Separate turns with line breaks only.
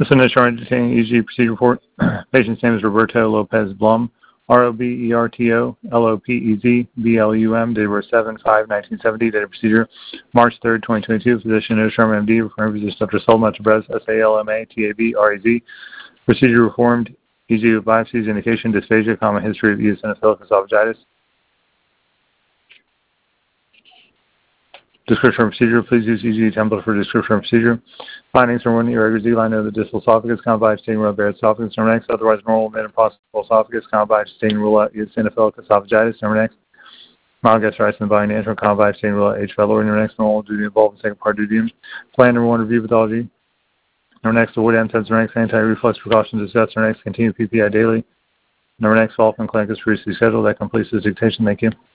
This is an insurance detaining EG procedure report. Patient's name is Roberto Lopez Blum, Roberto Lopez Blum, date of birth 7/5/1970, date of procedure March 3rd, 2022. Physician Osharm MD, referring physician Dr. Solma Tabrez, SALMA TAB RAZ. Procedure reformed, EG of biopsies, indication dysphagia, common history of eosinophilic esophagitis. Description of procedure. Please use EG template for description of procedure. Findings from 1 irregular Z-line of the distal esophagus, combined staining rule Barrett's esophagus, number next. Otherwise normal mid-impossible esophagus, combined staining rule eosinophilic esophagitis, number next. Mild gastritis in the body, natural combined staining rule H. pylori, number next. Normal duty involved in second part duty. Plan number 1, review pathology. Number next, avoid NSAIDs, number next, anti-reflux precautions discussed, number next, continue PPI daily. Number next, follow-up and clinic is previously scheduled. That completes this dictation. Thank you.